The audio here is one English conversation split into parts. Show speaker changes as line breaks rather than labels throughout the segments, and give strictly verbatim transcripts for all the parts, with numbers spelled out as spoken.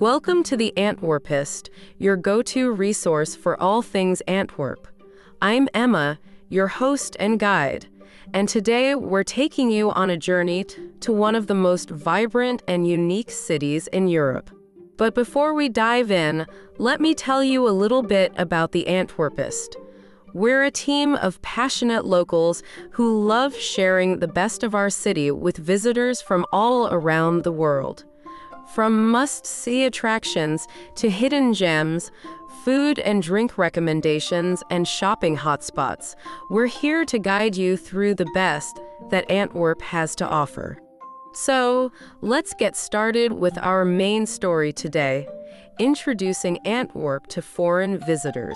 Welcome to the Antwerpist, your go-to resource for all things Antwerp. I'm Emma, your host and guide, and today we're taking you on a journey t- to one of the most vibrant and unique cities in Europe. But before we dive in, let me tell you a little bit about the Antwerpist. We're a team of passionate locals who love sharing the best of our city with visitors from all around the world. From must-see attractions to hidden gems, food and drink recommendations, and shopping hotspots, we're here to guide you through the best that Antwerp has to offer. So, let's get started with our main story today, introducing Antwerp to foreign visitors.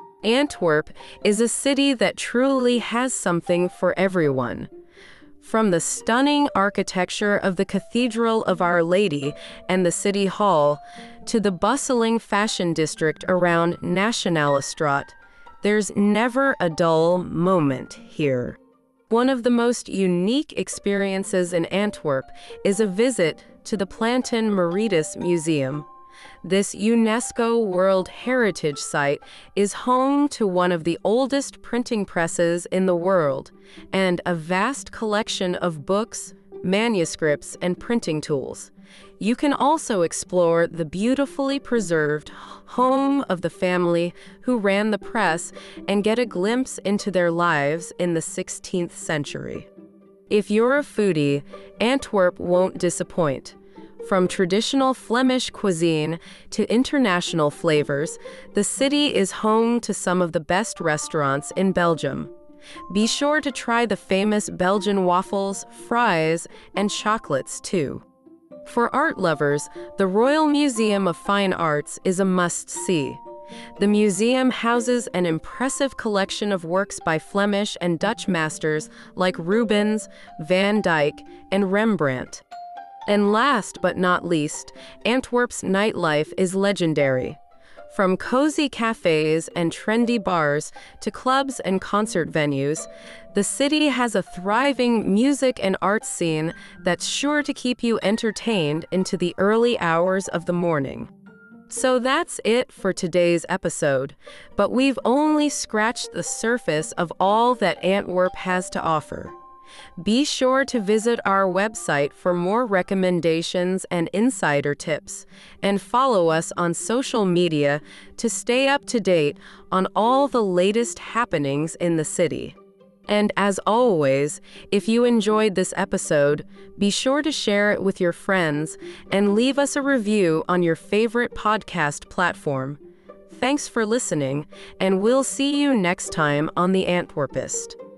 Antwerp is a city that truly has something for everyone. From the stunning architecture of the Cathedral of Our Lady and the City Hall to the bustling fashion district around Nationalestraat, there's never a dull moment here. One of the most unique experiences in Antwerp is a visit to the Planten Moretus Museum. This UNESCO World Heritage Site is home to one of the oldest printing presses in the world and a vast collection of books, manuscripts, and printing tools. You can also explore the beautifully preserved home of the family who ran the press and get a glimpse into their lives in the sixteenth century. If you're a foodie, Antwerp won't disappoint. From traditional Flemish cuisine to international flavors, the city is home to some of the best restaurants in Belgium. Be sure to try the famous Belgian waffles, fries, and chocolates too. For art lovers, the Royal Museum of Fine Arts is a must-see. The museum houses an impressive collection of works by Flemish and Dutch masters like Rubens, Van Dyck, and Rembrandt. And last but not least, Antwerp's nightlife is legendary. From cozy cafes and trendy bars to clubs and concert venues, the city has a thriving music and art scene that's sure to keep you entertained into the early hours of the morning. So that's it for today's episode, but we've only scratched the surface of all that Antwerp has to offer. Be sure to visit our website for more recommendations and insider tips, and follow us on social media to stay up to date on all the latest happenings in the city. And as always, if you enjoyed this episode, be sure to share it with your friends and leave us a review on your favorite podcast platform. Thanks for listening, and we'll see you next time on The Antwerpist.